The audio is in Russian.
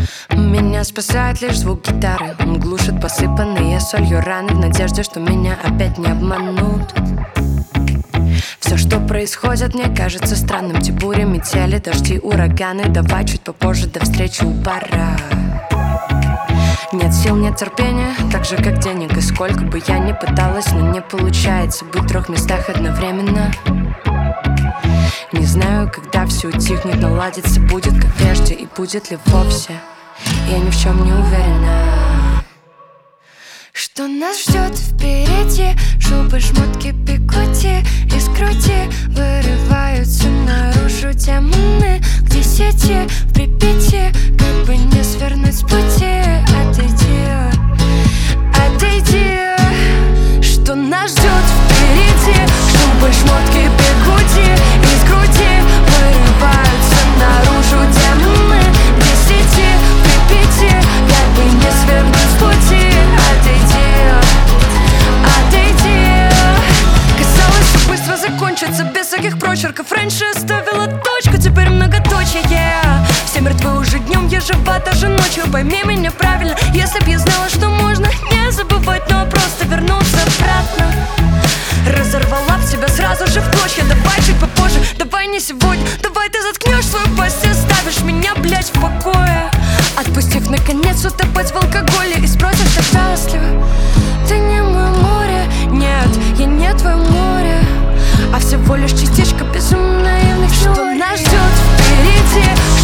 Меня спасает лишь звук гитары. Он глушит посыпанные солью раны, в надежде, что меня опять не обманут. Все, что происходит, мне кажется странным. Те бури, метели, дожди, ураганы. Давай чуть попозже, до встречи у бара. Нет сил, нет терпения, так же как денег. И сколько бы я ни пыталась, но не получается быть в 3 местах одновременно. Не знаю, когда все утихнет, наладится, будет как прежде. И будет ли вовсе, я ни в чем не уверена. Что нас ждет впереди? Шубы, шмотки, бигуди из груди вырываются наружу демоны. К 10 в Припяти, как бы не свернуть с пути. Отойди, отойди. Что нас ждет впереди? Шубы, шмотки, бигуди из груди вырываются наружу демоны. К 10 в Припяти, как бы не свернуть с пути. Быстро закончится, без всяких прочерков. Раньше оставила точку, теперь многоточие, Все мертвы уже днем, я жива даже ночью. Пойми меня правильно, если б я знала, что можно не забывать, но просто вернуться обратно. Разорвала б тебя сразу же в клочья. Давай чуть попозже, давай не сегодня. Давай ты заткнешь свою пасть и оставишь меня, блять, в покое. Отпустив наконец утопать в алкоголе и спросишь, так счастлива. Ты не мое море, нет, я не твое море, а всего лишь частичка безумно наивных теорий. Что нас ждет впереди?